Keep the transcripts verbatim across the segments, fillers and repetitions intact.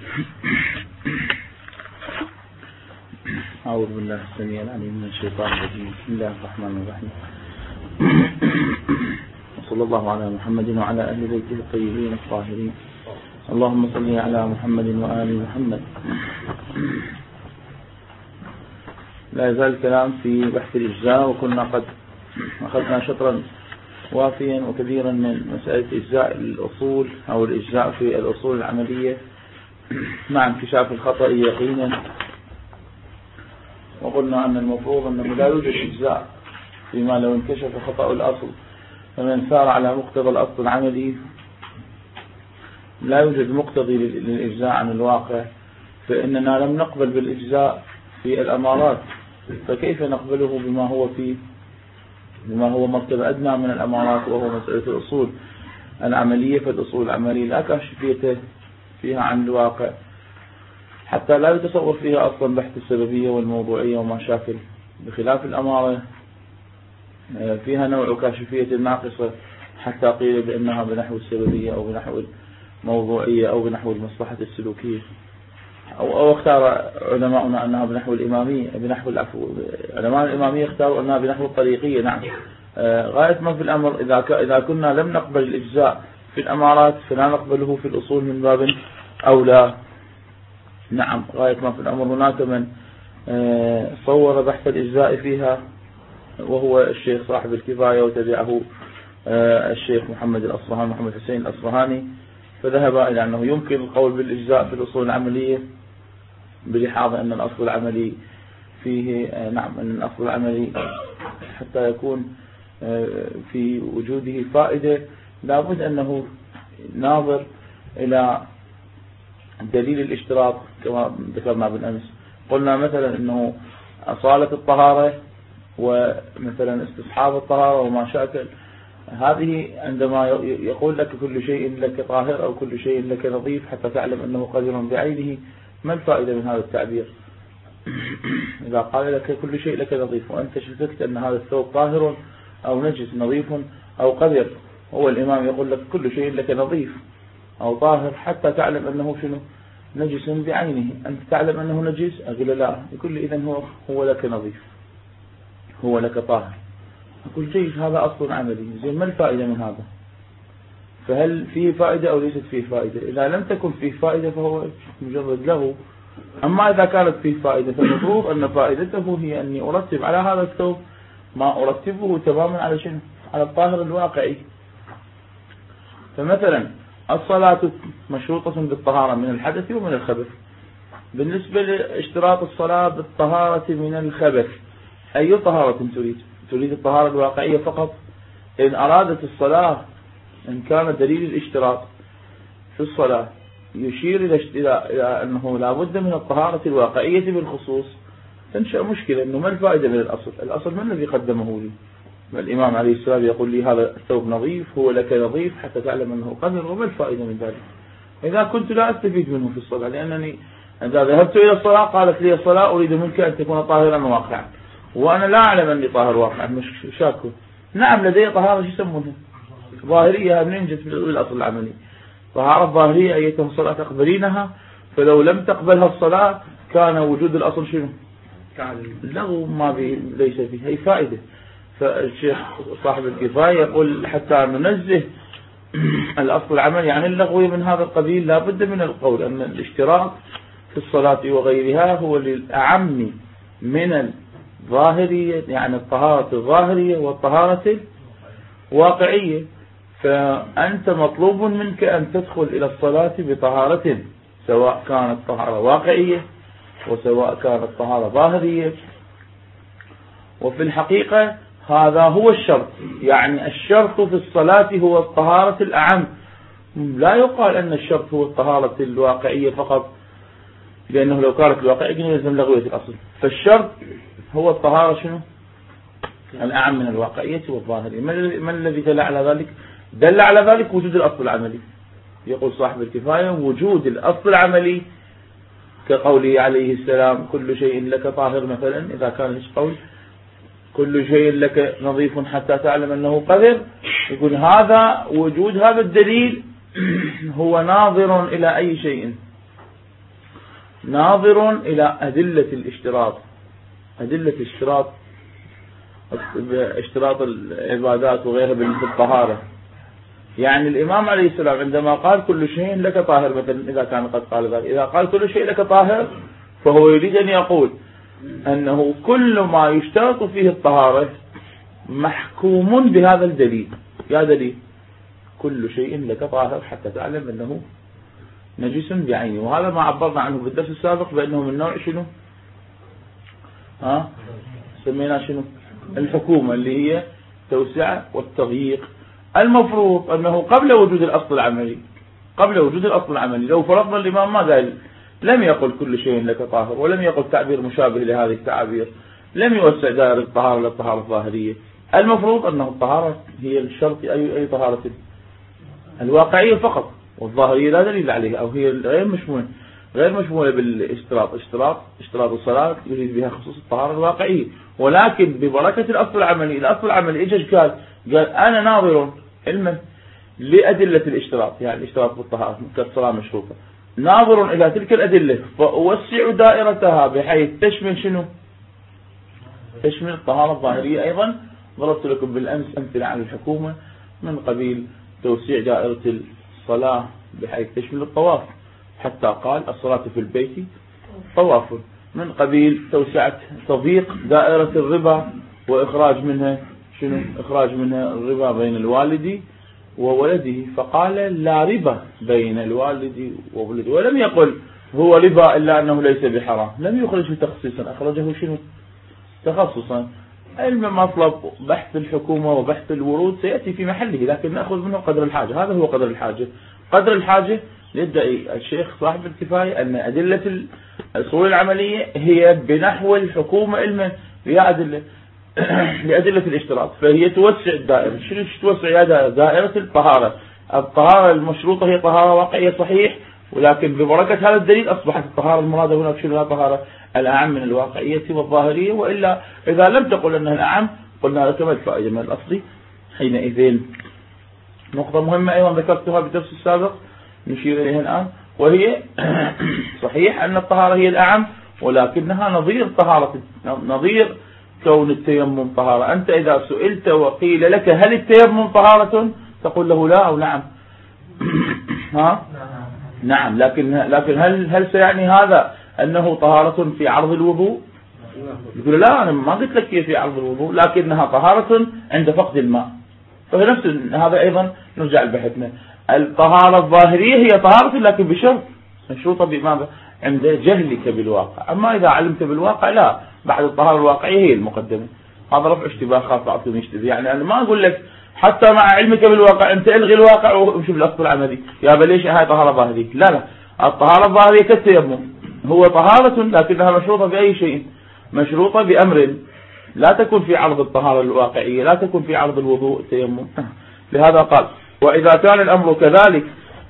أعوذ بالله السميع العليم من الشيطان الرجيم. بسم الله الرحمن الرحيم. وصلى الله على محمد وعلى أهل بيته الطيبين الطاهرين. اللهم صل على محمد وآل محمد. لا يزال الكلام في بحث الإجزاء، وكنا قد أخذنا شطرا وافيا وكبيرا من مسألة إجزاء الأصول أو الإجزاء في الأصول العملية مع انكشاف الخطأ يقينا. وقلنا أن المفروض أنه لا يوجد إجزاء فيما لو انكشف خطأ الأصل، فمن سار على مقتضى الأصل العملي لا يوجد مقتضي للإجزاء عن الواقع، فإننا لم نقبل بالإجزاء في الأمارات، فكيف نقبله بما هو فيه بما هو مرتبة أدنى من الأمارات، وهو مسألة الأصول العملية. فالأصول العملية لا كاشفية فيها عن الواقع، حتى لا يتصور فيها أصلا بحث السببية والموضوعية وما شاكل، بخلاف الأمارة فيها نوع كاشفية ناقصة، حتى قيل بأنها بنحو السببية أو بنحو الموضوعية أو بنحو المصلحة السلوكية، أو, أو اختار علماؤنا أنها بنحو الإمامية بنحو العفو علماء الإمامية اختاروا أنها بنحو الطريقية. نعم، غاية ما في الأمر إذا إذا كنا لم نقبل الإجزاء في الأمارات فلا نقبله في الأصول من باب أولى. نعم، غاية ما في الأمر هناك من صور بحث الإجزاء فيها، وهو الشيخ صاحب الكفاية، وتبعه الشيخ محمد الأصفهاني محمد حسين الأصفهاني، فذهب إلى أنه يمكن القول بالإجزاء في الأصول العملية بلحاظ أن الأصل العملي فيه نعم أن الأصل العملي حتى يكون في وجوده فائدة لابد أنه ناظر إلى دليل الاشتراط كما ذكرنا بالأمس. قلنا مثلا أنه أصالة الطهارة ومثلا استصحاب الطهارة وما شاكل، هذه عندما يقول لك كل شيء لك طاهر أو كل شيء لك نظيف حتى تعلم أنه قدر بعينه، ما الفائدة من هذا التعبير؟ إذا قال لك كل شيء لك نظيف وأنت شككت أن هذا الثوب طاهر أو نجس نظيف أو قدر، هو الإمام يقول لك كل شيء لك نظيف أو طاهر حتى تعلم أنه شنو نجس بعينه، أنت تعلم أنه نجس؟ أقول لا، يقول لي إذن هو هو لك نظيف، هو لك طاهر. أقول جيد، هذا أصل عملي، زين ما الفائدة من هذا؟ فهل فيه فائدة أو ليست فيه فائدة؟ إذا لم تكن فيه فائدة فهو مجرد له. أما إذا كانت فيه فائدة فالمفروض أن فائدته هي أني أرتب على هذا الثوب ما أرتبه تماما على شنو؟ على الطاهر الواقعي. فمثلا الصلاة مشروطة بالطهارة من الحدث ومن الخبث. بالنسبة لاشتراط الصلاة بالطهارة من الخبث، أي طهارة تريد؟ تريد الطهارة الواقعية فقط؟ إن أرادت الصلاة، إن كان دليل الاشتراط في الصلاة يشير إلى أنه لا بد من الطهارة الواقعية بالخصوص، تنشأ مشكلة أنه ما الفائدة من الأصل؟ الأصل من الذي قدمه لي؟ الإمام عليه السلام يقول لي هذا الثوب نظيف، هو لك نظيف حتى تعلم أنه قدر، وما الفائدة من ذلك إذا كنت لا أستفيد منه في الصلاة؟ لأنني إذا ذهبت إلى الصلاة قالت لي الصلاة أريد منك أن تكون طاهرا واقعا، وأنا لا أعلم أني طاهر واقعا، مش شاكو. نعم لدي طهارة شو يسمونها ظاهرية، منين جت بالأصل العملي؟ طهارة ظاهرية أيتها الصلاة تقبلينها، فلو لم تقبلها الصلاة كان وجود الأصل شنو؟ لغو، ما بي ليس فيه أي فائدة. فالشيخ صاحب الكفاية يقول حتى ننزه الأصل العملي عن اللغو من هذا القبيل لا بد من القول أن الاشتراط في الصلاة وغيرها هو للأعم من الظاهرية، يعني الطهارة الظاهرية والطهارة الواقعية. فأنت مطلوب منك أن تدخل إلى الصلاة بطهارة، سواء كانت طهارة واقعية وسواء كانت طهارة ظاهرية. وفي الحقيقة هذا هو الشرط، يعني الشرط في الصلاة هو الطهارة الأعم. لا يقال أن الشرط هو الطهارة الواقعية فقط، لأنه لو كانت الواقعية يلزم لغوية الأصل. فالشرط هو الطهارة شنو؟ الأعم من الواقعية والظاهرية. ما الذي دل على ذلك؟ دل على ذلك وجود الأصل العملي. يقول صاحب الكفاية وجود الأصل العملي كقوله عليه السلام كل شيء لك طاهر، مثلا إذا كان ليش قول كل شيء لك نظيف حتى تعلم أنه قذر، يقول هذا وجود هذا الدليل هو ناظر إلى أي شيء؟ ناظر إلى أدلة الاشتراط، أدلة الاشتراط، اشتراط العبادات وغيرها بالطهارة. يعني الإمام عليه السلام عندما قال كل شيء لك طاهر مثلا، إذا كان قد قال ذلك، إذا قال كل شيء لك طاهر فهو يريد أن يقول أنه كل ما يشترط فيه الطهارة محكوم بهذا الدليل. يا دليل كل شيء لك طاهر حتى تعلم أنه نجس بعينه. وهذا ما عبرنا عنه بالدرس السابق بأنه من نوع شنو؟ ها سمينا شنو؟ الحكومة، اللي هي توسعة والتضييق. المفروض أنه قبل وجود الأصل العملي، قبل وجود الأصل العملي لو فرضنا الإمام ما قال، لم يقل كل شيء لك طاهر، ولم يقل تعبير مشابه لهذه التعابير، لم يوسع دائرة الطهارة للطهارة الظاهرية، المفروض أنه الطهارة هي الشرط أي أي طهارة الواقعية فقط، والظاهرية لا دليل عليها، أو هي غير مشمولة غير مشمولة بالاشتراط. اشتراط اشتراط الصلاة يريد بها خصوص الطهارة الواقعية، ولكن ببركة الأصل العملي، الأصل العملي إيش قال؟ قال أنا ناظر علما لأدلة الاشتراط، يعني الاشتراط بالطهارة كالصلاة مشروطة، ناظر إلى تلك الأدلة فأوسع دائرتها بحيث تشمل شنو؟ تشمل الطهارة الظاهرية أيضا. ضربت لكم بالأمس أمثلة عن الحكومة من قبيل توسيع دائرة الصلاة بحيث تشمل الطواف، حتى قال الصلاة في البيت طواف، من قبيل توسعة تضييق دائرة الربا وإخراج منها شنو؟ إخراج منها الربا بين الوالد وولده، فقال لا ربا بين الوالد وولده، ولم يقل هو ربا إلا أنه ليس بحرام، لم يخرجه تخصيصا، أخرجه شنو؟ تخصصا. علم مطلب بحث الحكومة وبحث الورود سيأتي في محله، لكن نأخذ منه قدر الحاجة. هذا هو قدر الحاجة. قدر الحاجة يدعي الشيخ صاحب الكفاية أن أدلة الأصول العملية هي بنحو الحكومة علما لأدلة لأدلة الاشتراط، فهي توسع الدائرة. شنو توسع يا دائرة الطهارة؟ الطهارة المشروطة هي طهارة واقعية صحيح، ولكن ببركة هذا الدليل أصبحت الطهارة المرادة هناك شنو؟ لا طهارة الأعم من الواقعية والظاهرية. وإلا إذا لم تقل أنها الأعم قلنا لك ما الفائدة من الأصل حينئذ. نقطة مهمة أيضا ذكرتها بالدرس السابق نشير إليها الآن، وهي صحيح أن الطهارة هي الأعم، ولكنها نظير طهارة، نظير كون التيمم طهارة. أنت إذا سئلت وقيل لك هل التيمم طهارة تقول له لا أو نعم. ها؟ نعم، لكن لكن هل هل سيعني هذا أنه طهارة في عرض الوضوء؟ يقول لا أنا ما قلت لك في عرض الوضوء، لكنها طهارة عند فقد الماء. فهي نفس هذا أيضا نرجع لبحثنا. الطهارة الظاهرية هي طهارة لكن بشرط، مشروطة بماذا؟ عند جهلك بالواقع. أما إذا علمت بالواقع لا، بعد الطهارة الواقعية هي المقدمة. هذا رفع اشتباه خاص بعضهم يشتبه. يعني أنا ما أقول لك حتى مع علمك بالواقع أنت الغي الواقع وشوف الأصل العملي يا بليش هاي طهارة ظاهرية. لا لا، الطهارة الظاهرية كالتيمم، هو طهارة لكنها مشروطة بأي شيء؟ مشروطة بأمر لا تكون في عرض الطهارة الواقعية، لا تكون في عرض الوضوء التيمم. لهذا قال وإذا كان الأمر كذلك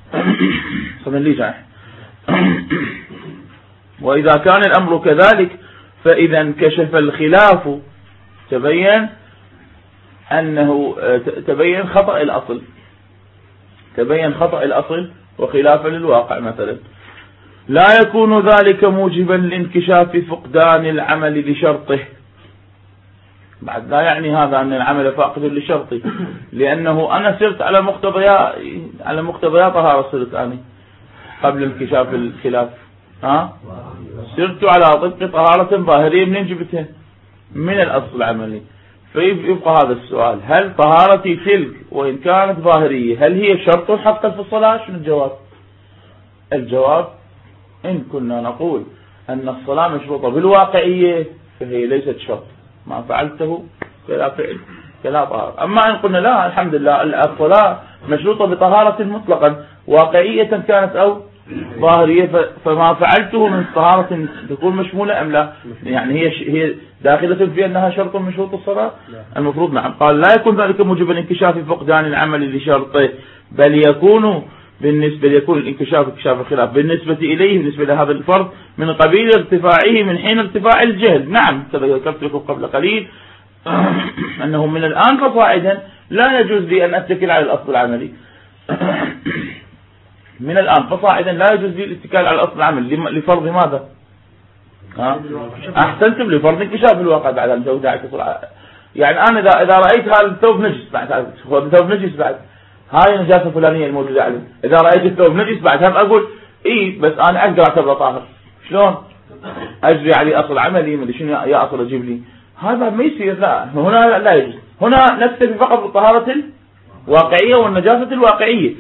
وإذا كان الأمر كذلك فإذا انكشف الخلاف تبين أنه تبين خطأ الأصل، تبين خطأ الأصل وخلافا للواقع. مثلا لا يكون ذلك موجبا لانكشاف فقدان العمل لشرطه. بعد لا يعني هذا أن العمل فاقد لشرطه، لأنه أنا سرت على مقتضيات على مقتضيات طهارة صرت أنا قبل انكشاف الخلاف. ها سرت على طبق طهارة ظاهرية منين جبتها؟ من الأصل العملي. فيبقى هذا السؤال، هل طهارتي تلك وإن كانت ظاهرية هل هي شرط حقا في الصلاة؟ شنو الجواب؟ الجواب إن كنا نقول أن الصلاة مشروطة بالواقعية فهي ليست شرط، ما فعلته كلا فعل كلا طهارة. أما إن قلنا لا الحمد لله الصلاة مشروطة بطهارة مطلقا واقعية كانت أو ظاهرية، فما فعلته من طهارة تكون مشمولة أم لا؟ يعني هي هي داخلة في أنها شرط من شروط الصلاة؟ المفروض نعم. قال لا يكون ذلك موجبا لانكشاف فقدان العمل لشرطه، بل يكون بالنسبة يكون الانكشاف انكشاف الخلاف بالنسبة إليه بالنسبة لهذا الفرد من قبيل ارتفاعه من حين ارتفاع الجهل. نعم ذكرت لكم قبل قليل أنه من الآن فصاعدا لا يجوز لي أن أتكل على الأصل العملي. من الآن فصاعدا لا يجوز لي الاتكال على أصل العمل لفرض ماذا؟ ها؟ أحسنتم، لفرض انكشاف الواقع بعد الجودة. يعني أنا إذا إذا رأيت هذا الثوب نجس بعد هذا الثوب نجس بعد هاي النجاسة الفلانية الموجودة عليه، إذا رأيت الثوب نجس بعد هم أقول إيه بس أنا أقدر أعتبره طاهر. شلون؟ أجري عليه أصل عملي من شنو يا أصل أجيب لي هذا ما يصير. لا هنا لا يجوز، هنا نكتفي فقط بالطهارة الواقعية والنجاسة الواقعية.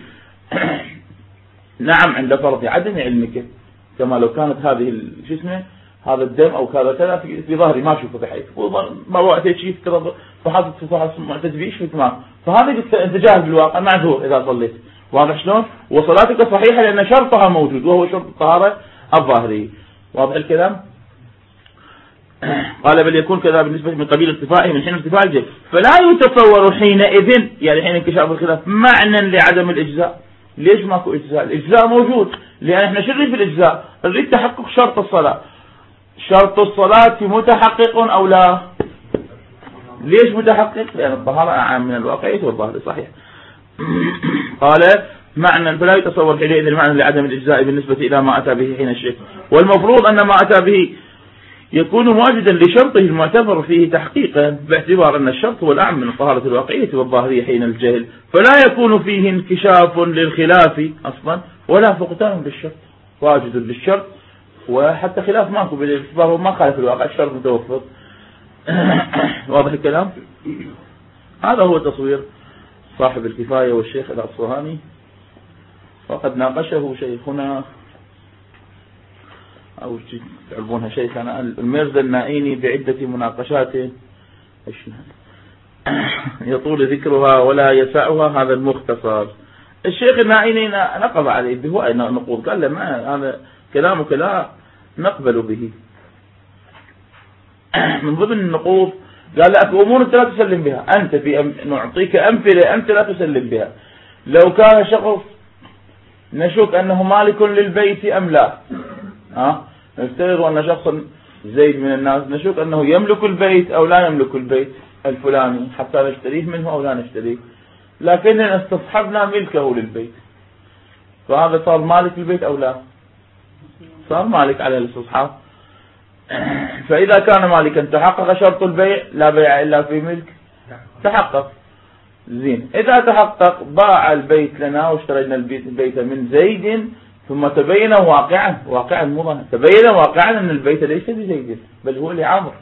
نعم عند فرض عدم علمك، كما لو كانت هذه شو اسمه هذا الدم او كذا كذا في, في ظهري ما اشوفه بحيث ما وقت شيء كذا فحصت في فحص معتز بيه شو تمام، فهذا انت جاهل بالواقع معذور اذا صليت. واضح شلون؟ وصلاتك صحيحه لان شرطها موجود وهو شرط الطهاره الظاهريه. واضح الكلام؟ قال بل يكون كذا بالنسبه من قبيل ارتفاعه من حين ارتفاع الجهل، فلا يتصور حينئذ يعني حين انكشاف الخلاف معنى لعدم الاجزاء. ليش ماكو اجزاء؟ الاجزاء موجود، لان احنا شو نريد في الاجزاء؟ نريد تحقق شرط الصلاه. شرط الصلاه متحقق او لا؟ ليش متحقق؟ لان الطهاره اعم من الواقعيه والظاهر صحيح. قال معنى فلا يتصور حينئذ المعنى لعدم الاجزاء بالنسبه الى ما اتى به حين الشرك، والمفروض ان ما اتى به يكون مواجدا لشرطه المعتبر فيه تحقيقا، باعتبار أن الشرط هو الأعم من الطهارة الواقعية والظاهرية حين الجهل، فلا يكون فيه انكشاف للخلاف أصلا ولا فقدان للشرط، واجد للشرط وحتى خلاف ماكو باعتباره ما خالف الواقع، الشرط متوفر. واضح الكلام؟ هذا هو تصوير صاحب الكفاية والشيخ الأصفهاني، وقد ناقشه شيخنا أو تعرفونها شيخنا الميرزا النائيني بعدة مناقشات يطول ذكرها ولا يسعها هذا المختصر. الشيخ النائيني نقض عليه بهواء نقود، قال له ما هذا كلامك لا نقبل به. من ضمن النقوض قال لك أمور أنت لا تسلم بها، أنت في أم... نعطيك أمثلة أنت لا تسلم بها. لو كان شخص نشك أنه مالك للبيت أم لا، ها نفترض أن شخصا زيد من الناس نشك أنه يملك البيت أو لا يملك البيت الفلاني حتى نشتريه منه أو لا نشتريه، لكننا استصحبنا ملكه للبيت، فهذا صار مالك البيت أو لا؟ صار مالك على الاستصحاب. فإذا كان مالكا تحقق شرط البيع، لا بيع إلا في ملك، تحقق زين. إذا تحقق باع البيت لنا واشترينا البيت من زيد، ثم تبين واقعا واقعا مضى تبين واقعا أن البيت ليس لزيد بل هو لعمر.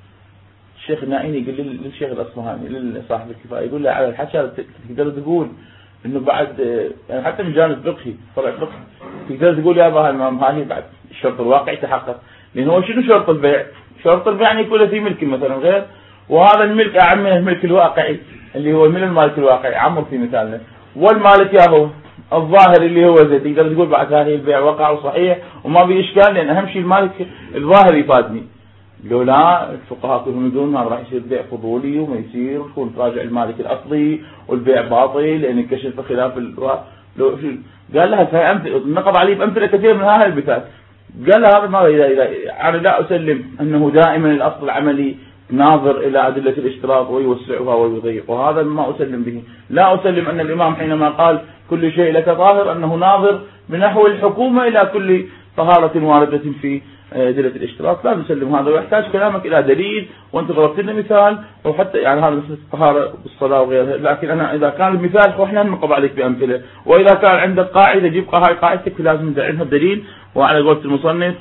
الشيخ النائيني يقول للشيخ الأصفهاني لصاحب الكفاية، يقول له على الحكي تقدر تقول إنه بعد يعني حتى من جانب فقهي فرع فقهي تقدر تقول يا أبا هذه بعد الشرط الواقعي تحقق، لأن هو شنو شرط البيع؟ شرط البيع يعني يكون في ملك مثلا غير، وهذا الملك أعم من الملك الواقعي اللي هو من المالك الواقعي عمر في مثالنا، والمالك يا هو الظاهر اللي هو زي تقدر تقول بعد هذه البيع وقع وصحيح وما في إشكال، لأن أهم شيء المالك الظاهر يفادني. لو لا الفقهاء كلهم يقولون ما راح يصير بيع فضولي وما يصير وتكون تراجع المالك الأصلي والبيع باطل لأن انكشف خلاف الو... لو قال لها نقض عليه بأمثلة كثير من هذا المثال. قال لها هذا ماذا إذا إذا أنا لا أسلم أنه دائما الأصل العملي ناظر إلى أدلة الاشتراط ويوسعها ويضيق، وهذا ما أسلم به. لا أسلم أن الإمام حينما قال كل شيء لك طاهر أنه ناظر بنحو الحكومة إلى كل طهارة واردة في أدلة الاشتراط، لا نسلم هذا، ويحتاج كلامك إلى دليل، وأنت ضربت لنا مثال وحتى يعني هذا مثل الطهارة بالصلاة وغيرها، لكن أنا إذا كان المثال وإحنا ننقض عليك بأمثلة، وإذا كان عندك قاعدة جيب هاي قاعدتك لازم ندعمها بدليل، وعلى قولة المصنف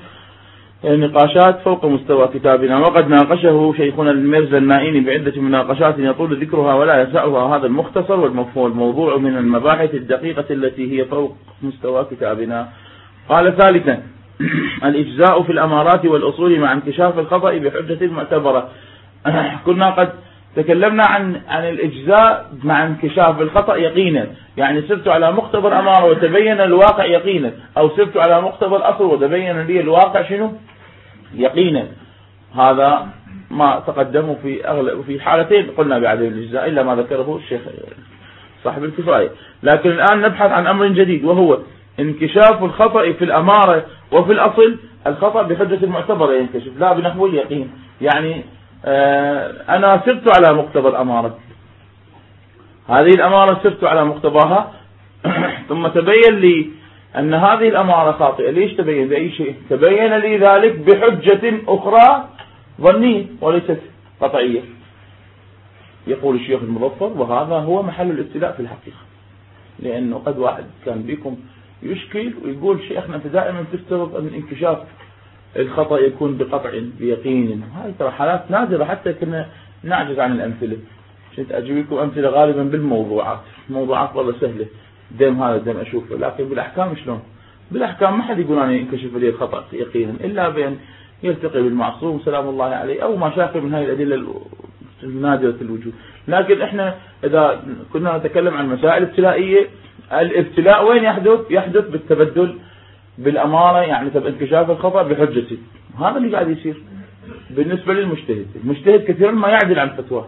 نقاشات فوق مستوى كتابنا. وقد ناقشه شيخنا الميرزا النائيني بعدة مناقشات يطول ذكرها ولا يسعها هذا المختصر، والموضوع من المباحث الدقيقة التي هي فوق مستوى كتابنا. قال ثالثا الإجزاء في الأمارات والأصول مع انكشاف الخطأ بحجة معتبرة. كنا قد تكلمنا عن عن الإجزاء مع انكشاف الخطأ يقينا، يعني سرت على مقتضى الأمارة وتبين الواقع يقينا، أو سرت على مقتضى الأصل وتبين لي الواقع شنو يقينا. هذا ما تقدموا في أغلب في حالتين قلنا بعدم الإجزاء إلا ما ذكره الشيخ صاحب الكفاية. لكن الآن نبحث عن أمر جديد، وهو انكشاف الخطأ في الأمارة وفي الأصل. الخطأ بحجة المعتبرة ينكشف لا بنحو اليقين، يعني آه أنا سرت على مقتضى الأمارة، هذه الأمارة سرت على مقتضاها ثم تبين لي أن هذه الأمارة خاطئة. ليش تبين بأي شيء؟ تبين لي ذلك بحجة أخرى ظنية وليست قطعية. يقول الشيخ المظفر وهذا هو محل الابتلاء في الحقيقة، لأنه قد واحد كان بكم يشكل ويقول شيخنا أنت دائما تفترض أن انكشاف الخطأ يكون بقطع بيقين. هاي ترى حالات نادرة حتى كنا نعجز عن الأمثلة. كنت أجيبكم أمثلة غالبا بالموضوعات، موضوعات والله سهلة، دم هذا دم أشوفه، لكن بالأحكام شلون؟ بالأحكام ما حد يقول أنا ينكشف لي الخطأ يقينا إلا بأن يلتقي بالمعصوم سلام الله عليه أو ما شاكل من هذه الأدلة النادرة الوجود. لكن إحنا إذا كنا نتكلم عن مسائل ابتلائية، الابتلاء وين يحدث؟ يحدث بالتبدل بالأمارة، يعني انكشاف الخطأ بحجته. هذا اللي قاعد يصير بالنسبة للمجتهد. المجتهد كثيرا ما يعدل عن فتوى،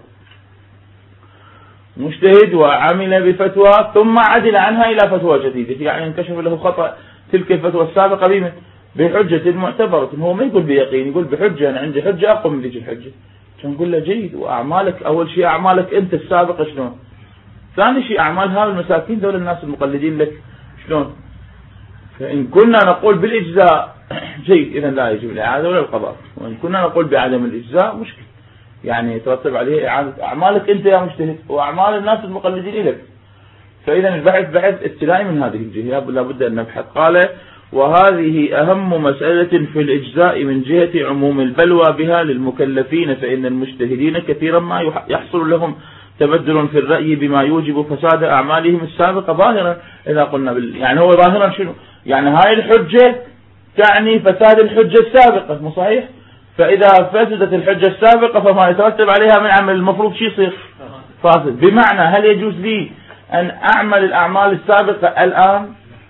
مجتهد وعمل بفتوى ثم عدل عنها إلى فتوى جديدة، يعني انكشف له خطأ تلك الفتوى السابقة بما بحجة معتبرة. هو ما يقول بيقين، يقول بحجة، أنا عندي حجة أقوى من ذيك الحجة. نقول له جيد، وأعمالك أول شيء أعمالك أنت السابقة شلون؟ ثاني شيء أعمال هؤلاء المساكين دول الناس المقلدين لك شلون؟ فإن كنا نقول بالإجزاء جيد، إذا لا يجب الإعادة ولا القضاء. وإن كنا نقول بعدم الإجزاء مشكل، يعني يترتب عليه إعادة أعمالك أنت يا مجتهد وأعمال الناس المقلدين لك. فإذا البحث بحث ابتلائي من هذه الجهة، لابد أن نبحث. قال وهذه أهم مسألة في الإجزاء من جهة عموم البلوى بها للمكلفين، فإن المجتهدين كثيرا ما يحصل لهم تبدل في الرأي بما يوجب فساد أعمالهم السابقة ظاهرا. إذا قلنا بال... يعني هو ظاهرا شنو؟ يعني هاي الحجة تعني فساد الحجة السابقة، مو صحيح؟ فإذا فسدت الحجة السابقة فما يترتب عليها من عمل المفروض شيء يصير فاسد. بمعنى هل يجوز لي أن أعمل الأعمال السابقة الآن؟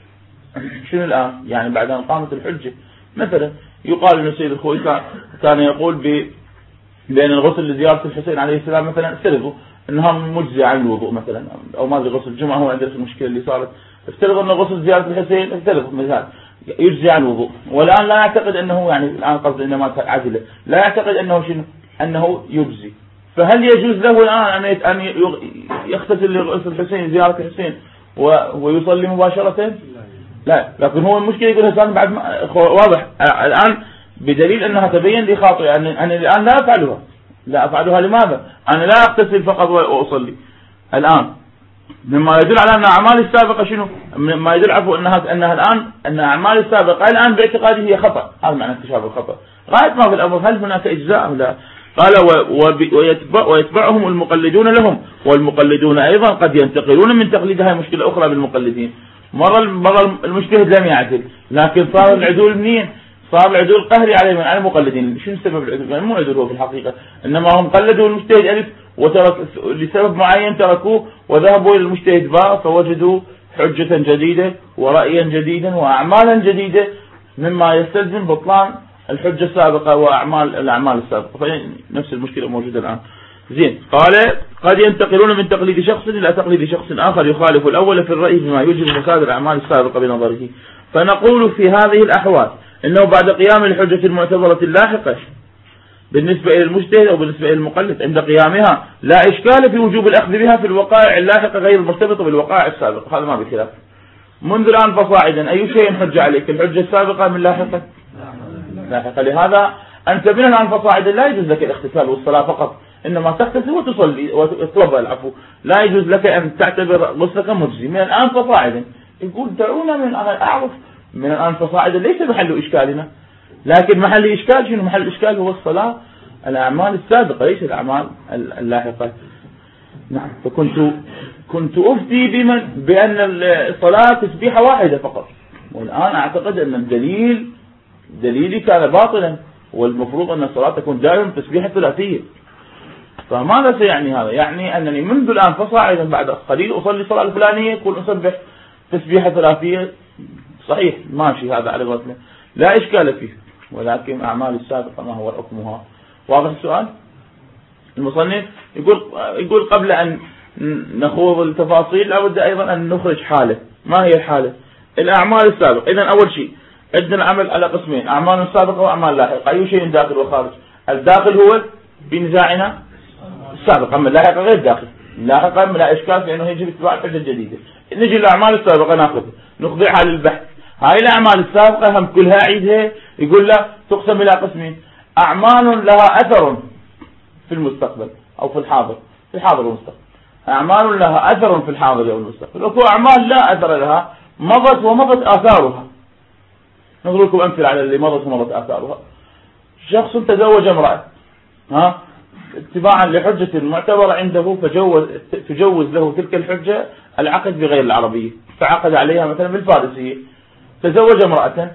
شنو الآن؟ يعني بعد أن قامت الحجة. مثلا يقال أن السيد الخوي كان يقول ب... بأن الغسل لزيارة الحسين عليه السلام مثلا افترضوا أنها مجزي عن الوضوء مثلا، أو ما أدري غسل الجمعة، هو عندنا المشكلة اللي صارت، افترضوا أن غسل زيارة الحسين افترضوا مثلا يجزي عن الوضوء، والآن لا يعتقد أنه يعني الآن قصد إنما عدله لا يعتقد أنه شنو؟ أنه يجزي. فهل يجوز له الآن أن يغتسل لغسل الحسين زيارة الحسين ويصلي مباشرة؟ لا. لكن هو المشكلة يقول الإنسان بعد ما واضح الآن بدليل أنها تبين لي خاطئ أن أنا الآن لا أفعلها. لا أفعلها لماذا؟ أنا لا أغتسل فقط وأصلي الآن، مما يدل على أن أعمال السابقة شنو؟ مما يدل عفوا أنها أنها الآن أن أعمال السابقة الآن باعتقاده هي خطأ. هذا معنى اكتشاف الخطأ. غاية ما في الأمر هل هناك إجزاء أو لا؟ قال ويتبع ويتبعهم المقلدون لهم، والمقلدون أيضا قد ينتقلون من تقليد. هاي مشكلة أخرى بالمقلدين. مرة مرة المجتهد لم يعدل، لكن صار العدول منين؟ صار العدول قهري عليه من على المقلدين. شنو سبب العدول؟ يعني مو عدول هو في الحقيقة، إنما هم قلدوا المجتهد ألف وترك لسبب معين تركوه وذهبوا إلى المجتهد باء، فوجدوا حجة جديدة ورأيا جديدا وأعمالا جديدة مما يستلزم بطلان الحجة السابقة وأعمال الأعمال السابقة. فنفس المشكلة موجودة الآن. زين. قال قد ينتقلون من تقليد شخص إلى تقليد شخص آخر يخالف الأول في الرأي بما يوجب فساد الأعمال السابقة بنظره. فنقول في هذه الأحوال إنه بعد قيام الحجة المعتبرة اللاحقة بالنسبة إلى المجتهد أو بالنسبة إلى المقلد عند قيامها لا إشكال في وجوب الأخذ بها في الوقائع اللاحقة غير المرتبطة بالوقائع السابقة. هذا ما بخلاف. منذ الآن فصاعدا أي شيء حجة عليك؟ الحجة السابقة من لاحقة؟ لاحقة. لهذا أنت من الآن فصاعدا لا يجوز لك الاغتسال والصلاة فقط، إنما تغتسل وتصلي وتتوضأ العفو. لا يجوز لك أن تعتبر غسلك مجزي من الآن فصاعدا. يقول دعونا من الآن أعرف من الآن فصاعدا ليس محل إشكالنا، لكن محل إشكال شنو؟ محل الإشكال هو الصلاة الأعمال السابقة ليس الأعمال اللاحقة. نعم. فكنت كنت أفتي بمن بأن الصلاة تسبيحة واحدة فقط، والآن أعتقد أن الدليل دليلي كان باطلا، والمفروض أن الصلاة تكون دائما تسبيحة ثلاثية. فماذا سيعني هذا؟ يعني أنني منذ الآن فصاعدا بعد قليل أصلي الصلاة الفلانية يكون أسبح تسبيحة ثلاثية. صحيح ماشي هذا على قولتنا لا إشكال فيه، ولكن أعمال السابقة ما هو حكمها؟ واضح السؤال؟ المصنف يقول يقول قبل أن نخوض التفاصيل لابد أيضا أن نخرج حالة. ما هي الحالة؟ الأعمال السابقة. إذن أول شيء عندنا العمل على قسمين، أعمال سابقة وأعمال لاحقة. أي شيء داخل وخارج؟ الداخل هو بنزاعنا السابقة، أما اللاحقة غير داخل. اللاحقة لا إشكال لأنه يجب اتباع الحجة الجديدة. نجي للأعمال السابقة ناخذها نخضعها للبحث. هاي الأعمال السابقة هم كلها عيدها. يقول له تقسم إلى قسمين: أعمال لها أثر في المستقبل أو في الحاضر، في الحاضر والمستقبل. أعمال لها أثر في الحاضر أو المستقبل، وكو أعمال لا أثر لها، مضت ومضت آثارها. نضرب لكم أمثلة على اللي مضت ومضت آثارها. شخص تزوج امرأة، ها، اتباعا لحجة معتبرة عنده، فجوز تجوز له تلك الحجة العقد بغير العربية، فعقد عليها مثلا بالفارسية. تزوج امرأة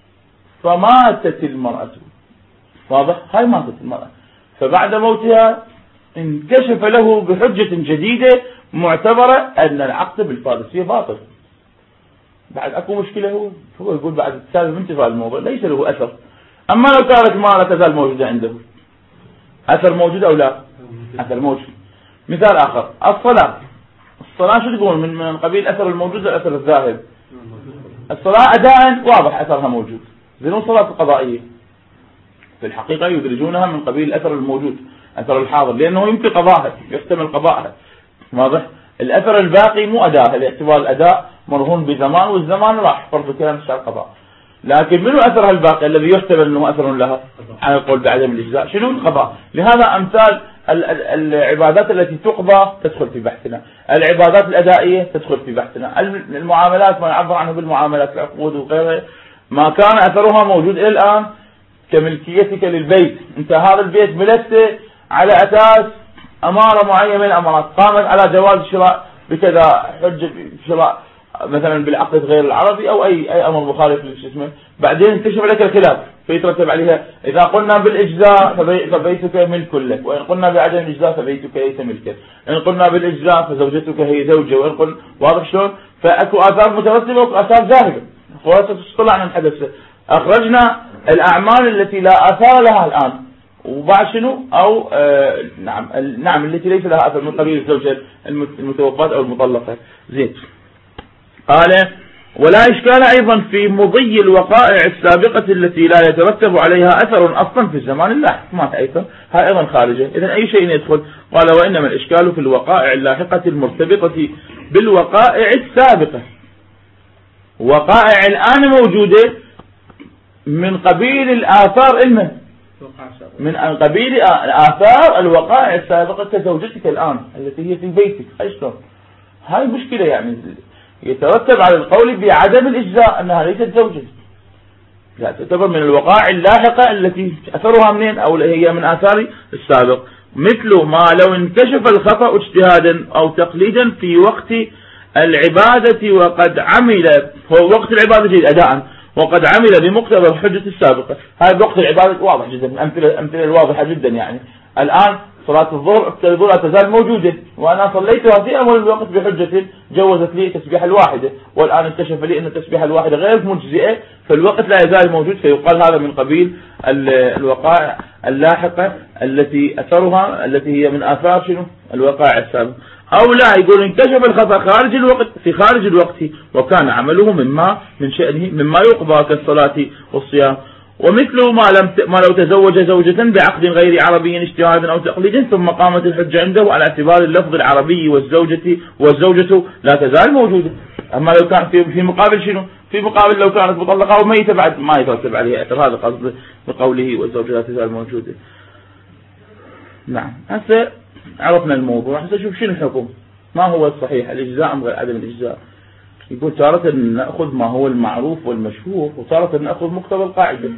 فماتت المرأة، واضح؟ هاي ماتت المرأة، فبعد موتها انكشف له بحجة جديدة معتبرة أن العقد بالفارسية باطل. بعد أكو مشكلة، هو هو يقول بعد السالب انتفاء الموضوع ليس له أثر. أما لو كانت ما لا تزال موجودة عنده، أثر موجود أو لا؟ أثر موجود. مثال آخر: الصلاة. الصلاة شو تقول؟ من من قبيل أثر الموجود والأثر الذاهب. الصلاة أداء واضح أثرها موجود، زين. الصلاة القضائية في الحقيقة يدرجونها من قبيل الأثر الموجود، أثر الحاضر، لأنه يمكن قضاءها، يحتمل قضاءها، واضح. الأثر الباقي مو أداء، لاعتبار الأداء مرهون بزمان، والزمان راح فرض كلام الشرع قضاء. لكن منو أثرها الباقي الذي يحتمل أنه أثر لها على القول بعدم الإجزاء؟ شنو؟ القضاء. لهذا أمثال العبادات التي تقضى تدخل في بحثنا، العبادات الأدائية تدخل في بحثنا، المعاملات ما نعبر عنه بالمعاملات، العقود وغيرها، ما كان أثرها موجود إلى الآن، كملكيتك للبيت. أنت هذا البيت ملكته على أساس أمارة معينة من الأمارات، قامت على جواز الشراء بكذا حجة شراء مثلا بالعقد غير العربي أو أي أي أمر مخالف للشسمة، بعدين انكشف لك الخلاف فيترتب عليها: إذا قلنا بالإجزاء فبيتك ملك لك، وإن قلنا بعدم الإجزاء فبيتك ليس ملكا، إن قلنا بالإجزاء فزوجتك هي زوجة، وإن قلنا، واضح شلون؟ فأكو آثار مترتبة وأكو آثار ذاهبة. خلاصة تطلع عن الحدث. أخرجنا الأعمال التي لا آثار لها الآن، وبعد شنو؟ أو آه نعم نعم التي ليس لها أثر من قبيل الزوجة المتوفاة أو المطلقة. زين. قال: ولا إشكال أيضا في مضي الوقائع السابقة التي لا يترتب عليها أثر أصلا في الزمان اللاحق، ما أيضا هاي أيضا خارجة. إذن أي شيء يدخل. قال: وإنما الإشكال في الوقائع اللاحقة المرتبطة بالوقائع السابقة. وقائع الآن موجودة من قبيل الآثار إلمه، من قبيل آثار الوقائع السابقة كزوجتك الآن التي هي في بيتك. أي شلون؟ هاي مشكلة، يعني يترتب على القول بعدم الإجزاء أنها ليست زوجة، لا تعتبر من الوقائع اللاحقة التي أثرها منين؟ أو هي من آثار السابق. مثل ما لو انكشف الخطأ اجتهادا أو تقليدا في وقت العبادة وقد عمل، هو وقت العبادة جيد أداء، وقد عمل بمقتضى الحجة السابقة. هذا وقت العبادة واضح جدا، أمثلة أمثلة الواضحة جدا. يعني الآن صلاة الظهر الظهر تزال موجودة، وأنا صليتها في أول الوقت بحجة جوزت لي التسبيحة الواحدة، والآن اكتشف لي أن التسبيحة الواحدة غير مجزئة، فالوقت لا يزال موجود، فيقال هذا من قبيل الوقائع اللاحقة التي أثرها التي هي من آثار شنو؟ الوقائع السابقة. أو لا، يقول انكشف الخطأ خارج الوقت في خارج الوقت وكان عمله مما من شأنه مما يقضى كالصلاة والصيام. ومثل ما لم ما لو تزوج زوجة بعقد غير عربي اجتهادا أو تقليد ثم قامت الحجة عنده على اعتبار اللفظ العربي والزوجة والزوجة لا تزال موجودة. أما لو كان في في مقابل شنو؟ في مقابل لو كانت مطلقة أو ميتة بعد ما يترتب عليها أثر. هذا قصد بقوله والزوجة لا تزال موجودة. نعم. هسه عرفنا الموضوع، هسه شوف شنو الحكم، ما هو الصحيح، الإجزاء أم غير عدم الإجزاء. يقول تارة نأخذ ما هو المعروف والمشهور، وتارة نأخذ مقتضى القاعدة.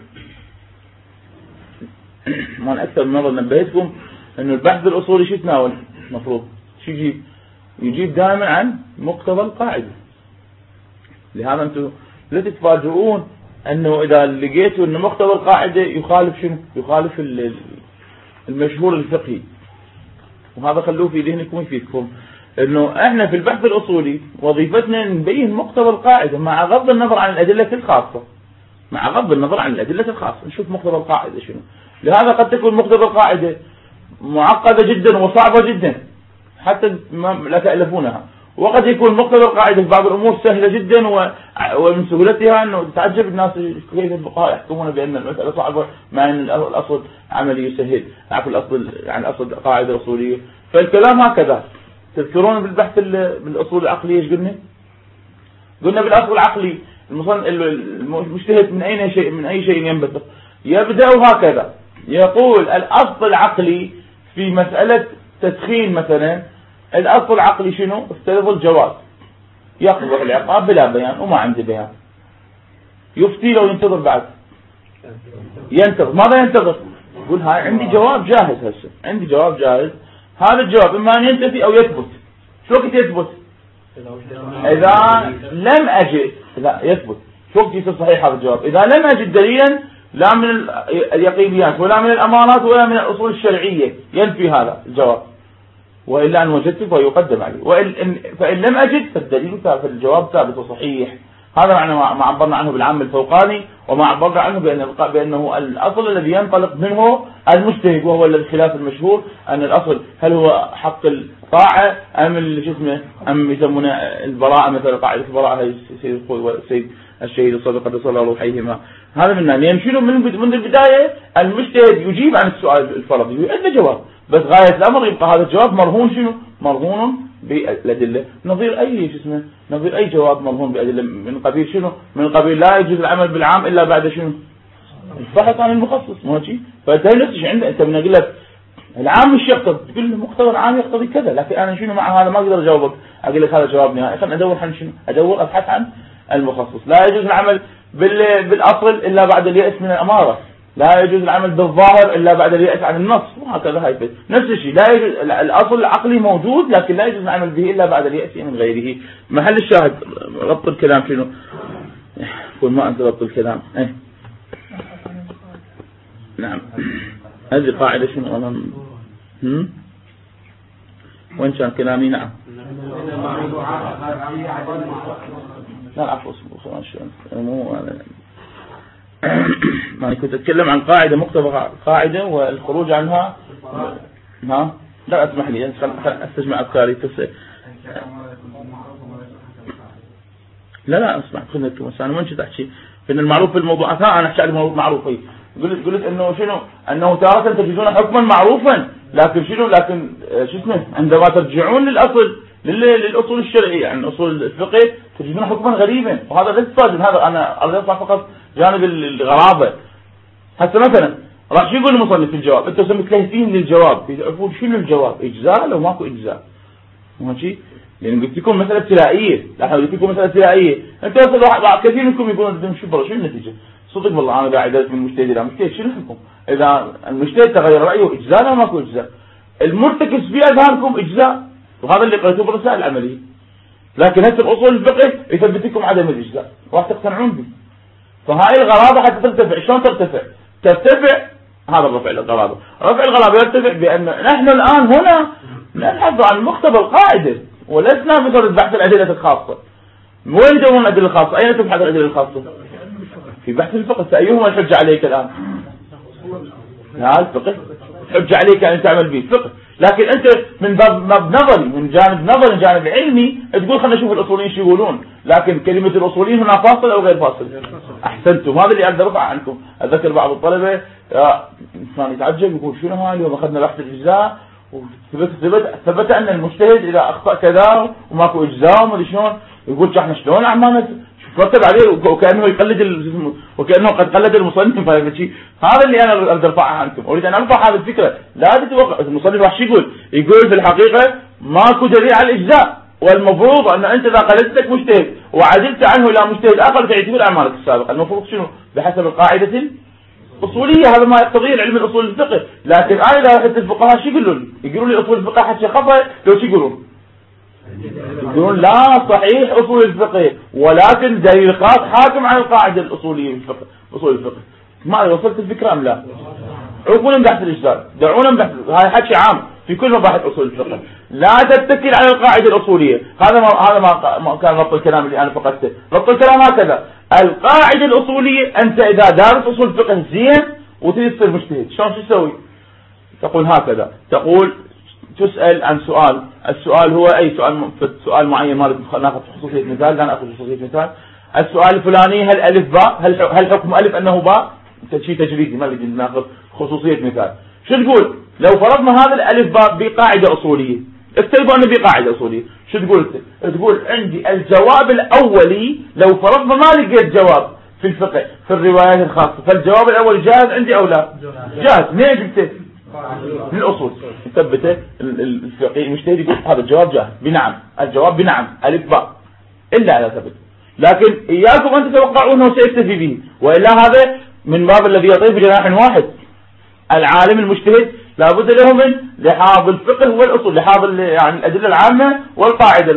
ما أكثر من مرة نبهتكم أنه البحث الأصولي شو يتناول؟ مفروض شو يجيب؟ يجيب دائما عن مقتضى القاعدة. لهذا أنتم لا تتفاجئون أنه إذا لقيتوا أن مقتضى القاعدة يخالف شنو؟ يخالف المشهور الفقهي. وهذا خلوه في ذهنكم ويفيدكم، انه احنا في البحث الاصولي وظيفتنا نبين مقتضى القاعده مع غض النظر عن الادله الخاصه، مع غض النظر عن الادله الخاصه نشوف مقتضى القاعده شنو. لهذا قد تكون مقتضى القاعده معقده جدا وصعبه جدا حتى لا تألفونها، وقد يكون مقتضى القاعده في بعض الامور سهله جدا، ومن سهولتها انه تتعجب الناس كيف الفقهاء يحكمون بان المساله صعبه مع ان الاصل عملي يسهل، عفوا الاصل يعني اصل قاعده اصوليه. فالكلام هكذا. تذكرون بالبحث بالاصول العقليه ايش قلنا؟ قلنا بالاصل العقلي المجتهد من أي شيء من أي شيء ينبثق، يبدأ هكذا يقول الأصل العقلي في مسألة تدخين مثلا، الأصل العقلي شنو؟ افترض الجواز، يقبض العقاب بلا بيان وما عنده بيان، يفتي لو ينتظر بعد، ينتظر. ماذا ينتظر؟ يقول هاي عندي جواب جاهز، هسه عندي جواب جاهز، هذا الجواب إما أن ينتفي أو يثبت. شو وقت يثبت؟ إذا لم أجد، لا يثبت شو وقت يصير صحيح هذا الجواب؟ إذا لم أجد دليلا لا من اليقينيات ولا من الأمانات ولا من الأصول الشرعية ينفي هذا الجواب، وإلا أن وجدت فيقدم عليه، وإن فإن لم أجد فالدليل فالجواب ثابت وصحيح. هذا معنى ما عبرنا عنه بالعام الفوقاني، وما عبرنا عنه بأن بأنه الأصل الذي ينطلق منه المجتهد، وهو الخلاف المشهور أن الأصل هل هو حق الطاعة أم شو اسمه أم يسمونه البراءة، مثلا قاعدة البراءة هي سيد الشهيد الصديق قدس الله روحيهما. هذا منه لأن شنو من من البداية المجتهد يجيب عن السؤال الفرضي عنده جواب، بس غاية الأمر يبقى هذا الجواب مرهون شنو؟ مرهون بالأدلة، نظير أي شو اسمه نظير أي جواب مرهون بأدلة من قبيل شنو؟ من قبيل لا يجوز العمل بالعام إلا بعد شنو؟ البحث عن المخصص، مو هيك؟ فأنت نفسك عندك أنت من أقول لك العام مش يقتضي، تقول له مقتضى العام يقتضي كذا، لكن أنا شنو مع هذا ما أقدر أجاوبك، أقول لك هذا جواب نهائي، خلينا أدور عن شنو؟ أدور أبحث عن المخصص. لا يجوز العمل بالأصل إلا بعد اليأس من الأمارة، لا يجوز العمل بالظاهر إلا بعد اليأس عن النص، وهكذا هاي بس. نفس الشيء لا يجوز الأصل العقلي موجود لكن لا يجوز العمل به إلا بعد اليأس من غيره. محل الشاهد ربط الكلام شنو؟ قل ما أنت ربط الكلام ايه نعم. هذه قاعدة شنو أنا هم وين كان كلامي؟ نعم لا العفو مو أنا كنت أتكلم عن قاعدة مقتضى قاعدة والخروج عنها. ها لا أسمح لي أستجمع أفكاري بس. لا لا أسمع خلنا بس أنا ما كنت أحكي إن المعروف في الموضوعات، ها أنا أحكي عن الموضوع معروفي. قلت قلت إنه شنو أنه تارة تجدون حكما معروفا لكن شنو لكن شو اسمه عندما ترجعون للأصل للأصول الشرعية عن يعني أصول الفقه تجدون حكما غريبا، وهذا ليس صادم. هذا أنا أريد أطلع فقط جانب الغرابة. حتى مثلا راح شو يقول المصنف في الجواب؟ أنتم متلهفين للجواب، يعرفون شنو الجواب إجزاء لو ماكو إجزاء، ماشي؟ لأن قلت لكم مسألة ابتلائية، لا قلت لكم مسألة ابتلائية. أنت واحد كثير منكم يقولون بدهم شو شو النتيجة؟ صدق والله أنا قاعد أدرس من المجتهد إلى مجتهد، شنو الحكم؟ إذا المجتهد تغير رأيه إجزاء لا ماكو إجزاء، المرتكز في أذهانكم إجزاء، وهذا اللي قرأتوه بالرسائل العملية. لكن هسه بأصول الفقه يثبت لكم عدم الإجزاء، راح تقتنعون به. فهاي الغرابة حتى ترتفع، شلون ترتفع؟ ترتفع هذا الرفع الغرابة، رفع الغرابة يرتفع بأن نحن الآن هنا نبحث عن مقتضى القاعدة ولسنا بصدد بحث الأدلة الخاصة. وين يدورون الأدلة الخاصة؟ أين تبحث الأدلة الخاصة؟ في بحث الفقه. فأيهما الحجة عليك الآن؟ لا الفقه حجة عليك أن تعمل به الفقه، لكن أنت من باب نظري من جانب نظري جانب علمي تقول خلينا نشوف الأصوليين شو يقولون، لكن كلمة الأصوليين هنا فاصل أو غير فاصل. أحسنتم، هذا اللي أقدر أرفع عنكم. أذكر بعض الطلبة كان يتعجب يقول شنو هاي اليوم أخذنا بحث الإجزاء وثبت ثبت ثبت أن المجتهد إذا أخطأ كذا وماكو إجزاء وما أدري شلون، يقول احنا شلون عمالنا رتب عليه وكأنه يقلد وكأنه قد قلد المصنف. هذا اللي أنا أريد أرفعها عنكم، أريد أن أرفع هذه الفكرة. لا تتوقع المصنف راح يقول يقول في الحقيقة ماكو دليل على الإجزاء، والمفروض أن أنت إذا قلدتك مجتهد وعدلت عنه إلى مجتهد آخر تعتبر أعمالك السابقة. المفروض شنو بحسب القاعدة الأصولية، هذا ما يقتضيه العلم الأصول الفقه. لكن أنا إذا أخذت الفقهاء شو يقولوا لي؟ يقولوا لي أصول الفقه حتى خطأ، لو شو يقولون؟ يقولون لا صحيح أصول الفقه ولكن دليل خاص حاكم على القاعدة الأصولية في الفقه أصول الفقه. ما وصلت الفكرة أم لا؟ عقولا بحث الإجزاء، دعونا بحث، هاي حكي عام في كل مباحث أصول الفقه. لا تتكل على القاعدة الأصولية. هذا ما هذا ما كان ربط الكلام اللي أنا فقدته. ربط الكلام هكذا، القاعدة الأصولية أنت إذا دارس أصول الفقه زين وتريد تصير مجتهد شلون شو تسوي؟ تقول هكذا، تقول تسأل عن سؤال، السؤال هو أي سؤال سؤال معين، ما ناخذ خصوصية مثال، لا ناخذ خصوصية مثال. السؤال الفلاني هل ألف باء؟ هل هل حكم ألف أنه باء؟ شيء تجريدي ما نريد ناخذ خصوصية مثال. شو تقول؟ لو فرضنا هذا الألف باء بقاعدة أصولية، افترضوا أن في قاعدة أصولية، شو تقول أنت؟ تقول عندي الجواب الأولي لو فرضنا ما لقيت جواب في الفقه في الروايات الخاصة، فالجواب الأول جاهز عندي أو لا؟ جاهز. منين جبته؟ من الأصول. ثبته الفقيه المجتهد يقول هذا الجواب جاهز بنعم، الجواب بنعم ألف باء إلا على ثبت. لكن إياكم أن تتوقعوا أنه سيكتفي به، وإلا هذا من باب الذي يطير بجناح واحد. العالم المجتهد لابد له من لحاظ الفقه والأصول، لحاظ يعني الأدلة العامة والقاعدة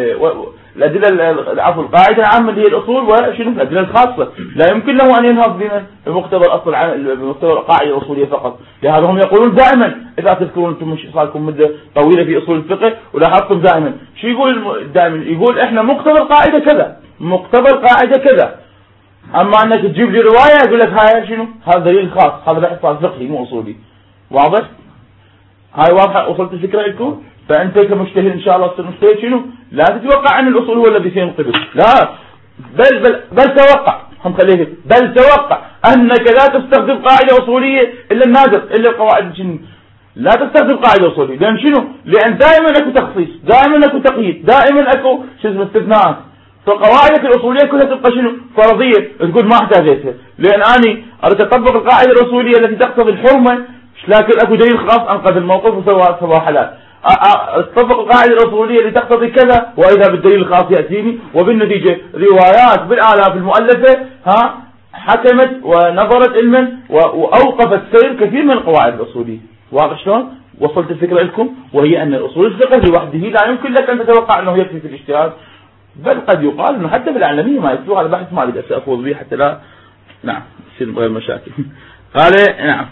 الأدلة عفوا القاعدة العامة اللي هي الأصول وشنو الأدلة الخاصة. لا يمكن له أن ينهض بمقتضى الأصل بمقتضى القاعدة الأصولية فقط. لهذا هم يقولون دائما، إذا تذكرون أنتم مش صار لكم مدة طويلة في أصول الفقه ولاحظتم دائما شو يقول دائما؟ يقول إحنا مقتضى القاعدة كذا، مقتضى القاعدة كذا. أما أنك تجيب لي رواية يقول لك هاي شنو؟ هذا دليل خاص، هذا بحث فقهي مو أصولي. واضح؟ هاي واضحة؟ وصلت الفكرة لكم؟ فأنت كمجتهد إن شاء الله تصير مجتهد شنو؟ لا تتوقع أن الأصول هو الذي سينقذك، لا، بل بل بل توقع، هم خليه بل توقع أنك لا تستخدم قاعدة أصولية إلا النادر، إلا القواعد شنو؟ لا تستخدم قاعدة أصولية، لأن شنو؟ لأن دائما أكو تخصيص، دائما أكو تقييد، دائما أكو شو اسمه استثناءات. فقواعدك الأصولية كلها تبقى شنو؟ فرضية، تقول ما احتاجتها، لأن أنا أريد أطبق القاعدة الأصولية التي تقتضي الحرمة، لكن أكو دليل خاص أنقذ الموقف وسوى سوى حلال. أطبق القاعدة الأصولية اللي تقتضي كذا، وإذا بالدليل الخاص يأتيني، وبالنتيجة روايات بالآلاف المؤلفة ها حكمت ونظرت علما وأوقفت سير كثير من القواعد الأصولية. واضح شلون؟ وصلت الفكرة لكم؟ وهي أن الأصول الفقه لوحده لا يمكن لك أن تتوقع أنه يكفي في الاجتهاد، بل قد يقال أنه حتى بالعلمية ما يكفي. هذا بحث ما أريد أفوض به حتى لا نعم يصير غير مشاكل. قال نعم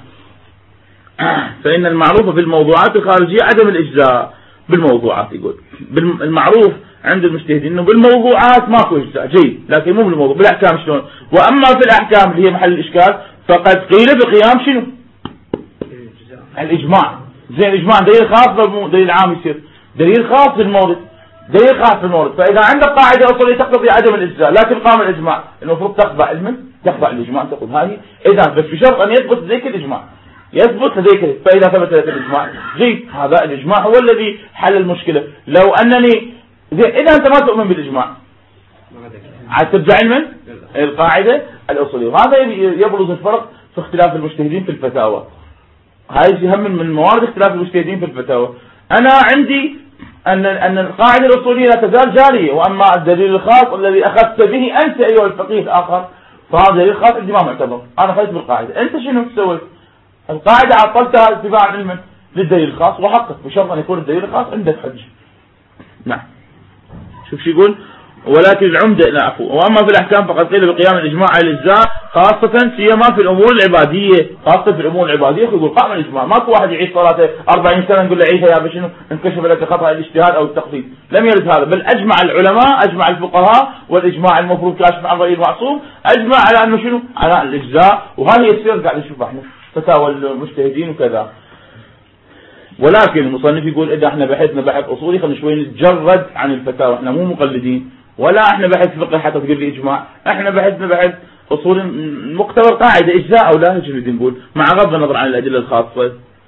فإن المعروف في الموضوعات الخارجية عدم الإجزاء بالموضوعات. يقول المعروف عند المجتهدين إنه بالموضوعات ماكو إجزاء جيد، لكن مو بالموضوع. بالأحكام شلون؟ وأما في الأحكام اللي هي محل الإشكال فقد قيل بقيام شنو؟ الإجماع. زين الإجماع دليل خاص ولا دليل عام؟ يصير دليل خاص في المورد، دليل خاص في المورد. فإذا عندك قاعدة أصولية تقتضي عدم الإجزاء لكن قام الإجماع، المفروض تخضع علما تخضع الإجماع، تقول هذه إذا بس بشرط أن يثبت ذيك الإجماع، يثبت لديك. فإذا ثبت لك الإجماع جيد، هذا الإجماع هو الذي حل المشكلة. لو أنني إذا أنت ما تؤمن بالإجماع عاد ترجع علما القاعدة الأصولية. وهذا يبرز الفرق في اختلاف المجتهدين في الفتاوى. هاي هم من موارد اختلاف المجتهدين في الفتاوى. أنا عندي أن أن القاعدة الأصولية لا تزال جارية، وأما الدليل الخاص الذي أخذت به أنت أيها الفقيه الآخر فهذا دليل خاص عندي ما معتبر. أنا أخذت بالقاعدة، أنت شنو تسوي؟ القاعدة عطلتها اتباعا علما للدليل الخاص وحقق بشرط أن يكون الدليل الخاص عندك حجة. نعم شوف شو يقول ولكن العمدة لا عفو. وأما في الأحكام فقد قيل بقيام الإجماع على الإجزاء خاصة سيما في الأمور العبادية، خاصة في الأمور العبادية يقول قام الإجماع. ماكو واحد يعيش صلاته أربعين سنة نقول له عيشها يا بشنو انكشف لك خطأ الاجتهاد أو التقصير، لم يرد هذا. بل أجمع العلماء أجمع الفقهاء والإجماع المفروض كاشف عن رأي المعصوم أجمع على أنه شنو على الإجزاء. وهذه يصير قاعد نشوف احنا فتاوى المجتهدين وكذا. ولكن المصنف يقول إذا احنا بحثنا بحث أصولي خلينا شوي نتجرد عن الفتاوى، احنا مو مقلدين ولا احنا بحث فقه حتى تقول لي إجماع، احنا بحثنا بحث أصول مقتبل قاعدة إجزاء أو لا نجي نقول مع غض النظر عن الأدلة الخاصة.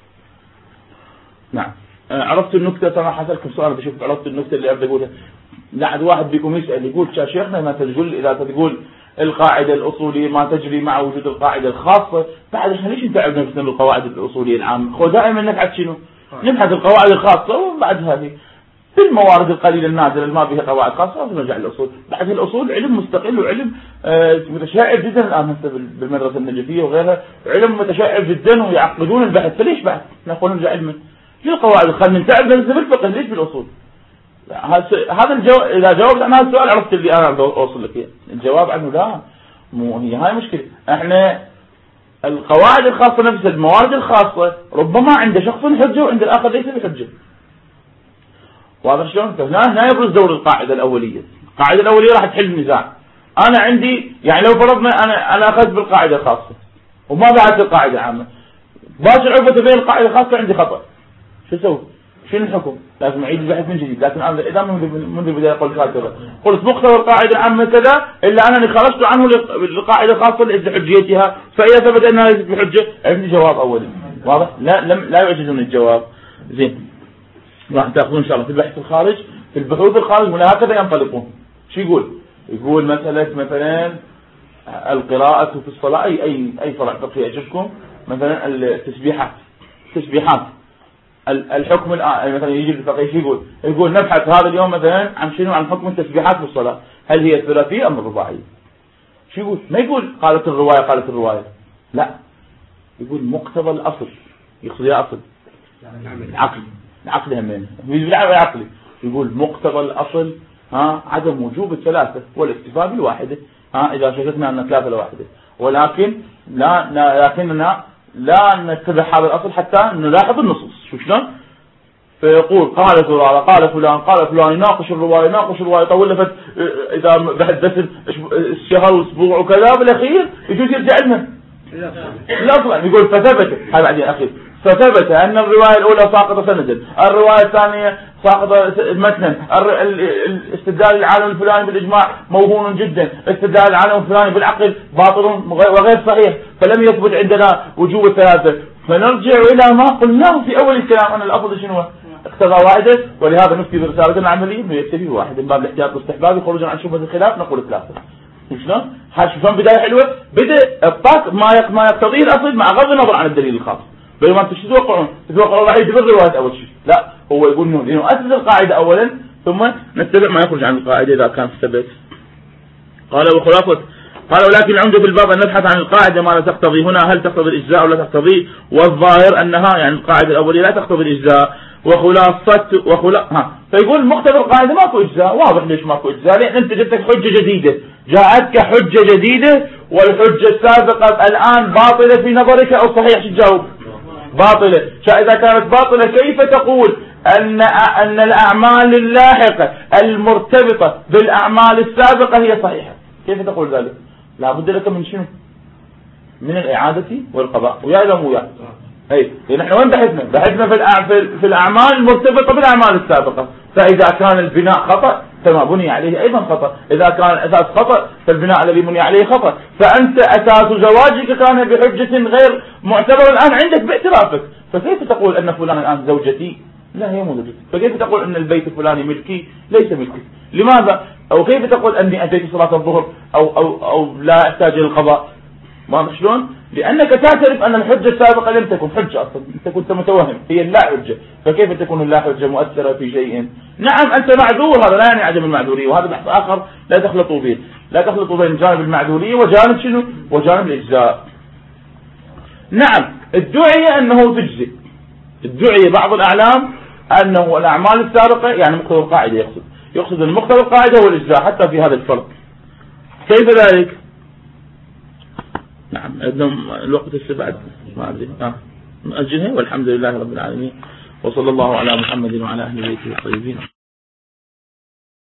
نعم عرفت النكتة؟ صراحة أسألكم سؤال بشوف عرفت النكتة اللي أبدأ أقولها. لا واحد بيكم يسأل يقول يا شيخنا ما تقول إذا تقول القاعدة الأصولية ما تجري مع وجود القاعدة الخاصة، بعد احنا ليش نتعب نفسنا بالقواعد الأصولية العامة؟ هو دائما نبحث شنو؟ نبحث القواعد الخاصة وبعد هذه في الموارد القليلة النادرة اللي ما بها قواعد خاصة نرجع للأصول. بعد الأصول علم مستقل وعلم آه متشائع جدا الآن هسه بالمدرسة النجفية وغيرها، علم متشائع جدا ويعقدون البحث. فليش بعد نقول نرجع علما للقواعد؟ خلينا نتعب نفسنا بالفقه ليش بالأصول؟ هذا الجواب إذا جاوبت عن هذا السؤال عرفت اللي أنا أوصل لك إياه. الجواب عنه لا، مو هي هاي مشكلة. احنا القواعد الخاصة نفسها الموارد الخاصة ربما عند شخص حجة وعند الآخر ليس بحجة. واضح شلون؟ هنا هنا يبرز دور القاعدة الأولية. القاعدة الأولية راح تحل النزاع. أنا عندي يعني لو فرضنا أنا أنا أخذت بالقاعدة الخاصة وما بعثت القاعدة العامة، باش العقبة بين القاعدة الخاصة عندي خطأ، شو أسوي؟ شنو الحكم؟ لازم أعيد البحث من جديد. لكن أنا إذا منذ البداية قلت كذا، قلت مقتضى القاعدة العامة كذا إلا أنني خرجت عنه للقاعدة الخاصة لإثبات حجيتها، فإذا ثبت أنها ليست بحجة عندي جواب أولي. واضح؟ لا لم لا يعجزني الجواب. زين راح تأخذون إن شاء الله في البحث الخارج، في البحوث الخارج ولا هكذا ينطلقون. شو يقول؟ يقول مسألة مثلا القراءة في الصلاة، أي أي أي صلاة فقهية يعجبكم، مثلا التسبيحات تسبيحات الحكم الآن مثلا يجي الفقيه شو يقول؟ يقول نبحث هذا اليوم مثلا عن شنو؟ عن حكم التسبيحات في الصلاة، هل هي ثلاثية أم رباعية؟ شو يقول؟ ما يقول قالت الرواية قالت الرواية، لا، يقول مقتضى الأصل. يقصد يا أصل العقل، العقل همين العقلي. يقول مقتضى الأصل ها عدم وجوب الثلاثة والاكتفاء بالواحدة، ها إذا شككنا أن ثلاثة لواحدة، ولكن لا لكننا لا نتبع هذا الأصل حتى نلاحظ النصوص. شو شلون؟ فيقول قال فلان قال فلان قال فلان، يناقش الرواية يناقش الرواية طول لفت إذا بعد بس الشهر والأسبوع وكذا، بالأخير يجوز يرجع لنا الأصل. يقول فثبت هذا بعدين أخير فثبت أن الرواية الأولى ساقطة سندا، الرواية الثانية ساقطة متنا، الاستدلال العالم الفلاني بالإجماع موهون جدا، استدلال العالم الفلاني بالعقل باطل وغير صحيح، فلم يثبت عندنا وجوب الثلاثة. فنرجع إلى ما قلناه في أول الكلام أن الأفضل شنو؟ اقتضى واحدة، ولهذا نفتي برسالة العملية انه يكتفي واحد من باب الاحتياط والاستحباب خروجا عن شبهة الخلاف نقول ثلاثة. شلون؟ شلون بداية حلوة؟ بدأ الطاق ما ما يقتضيه الأصل مع غض النظر عن الدليل الخاص. بينما انتم شو تتوقعون؟ تتوقعون راح يجبر الرواية أول شيء؟ لا، هو يقول انه نؤسس القاعدة أولا ثم نتبع ما يخرج عن القاعدة إذا كان ثبت. قال وخلاصة قال ولكن العمدة في الباب أن نبحث عن القاعدة ما لا تقتضي هنا، هل تقتضي الإجزاء أو لا تقتضي؟ والظاهر أنها يعني القاعدة الأولية لا تقتضي الإجزاء. وخلاصة وخلا ها فيقول مقتضى القاعدة ماكو إجزاء. واضح ليش ماكو إجزاء، لأن أنت جبتك حجة جديدة، جاءتك حجة جديدة والحجة السابقة الآن باطلة في نظرك أو صحيح؟ شو تجاوب؟ باطلة. فإذا كانت باطلة كيف تقول أن أن الأعمال اللاحقة المرتبطة بالأعمال السابقة هي صحيحة؟ كيف تقول ذلك؟ لا بد لك من شنو؟ من الإعادة والقضاء. ويا إذا مو يا اي نحن وين بحثنا؟ بحثنا في في الأعمال المرتبطة بالأعمال السابقة. فإذا كان البناء خطأ فما بني عليه أيضا خطأ، إذا كان الأساس خطأ فالبناء الذي بني عليه خطأ. فأنت أساس زواجك كان بحجة غير معتبرة الآن عندك باعترافك، فكيف تقول أن فلان الآن زوجتي؟ لا هي مو زوجتي. فكيف تقول أن البيت الفلاني ملكي؟ ليس ملكي. لماذا؟ أو كيف تقول أني أتيت صلاة الظهر أو أو أو لا أحتاج إلى القضاء؟ ما شلون؟ لأنك تعترف أن الحجة السابقة لم تكن حجة أصلا، أنت كنت متوهم هي اللا حجة، فكيف تكون اللا حجة مؤثرة في شيء؟ نعم أنت معذور، هذا لا يعني عدم المعذورية، وهذا بحث آخر لا تخلطوا به، لا تخلطوا بين جانب المعذورية وجانب شنو؟ وجانب الإجزاء. نعم ادعي أنه تجزي، ادعي بعض الأعلام أنه الأعمال السابقة يعني مقتضى القاعدة، يقصد يقصد أن مقتضى القاعدة هو الإجزاء حتى في هذا الفرق. كيف ذلك؟ نعم الوقت السبعة ما أدري آه. نأجلها. والحمد لله رب العالمين، وصلى الله على محمد وعلى أهل بيته الطيبين.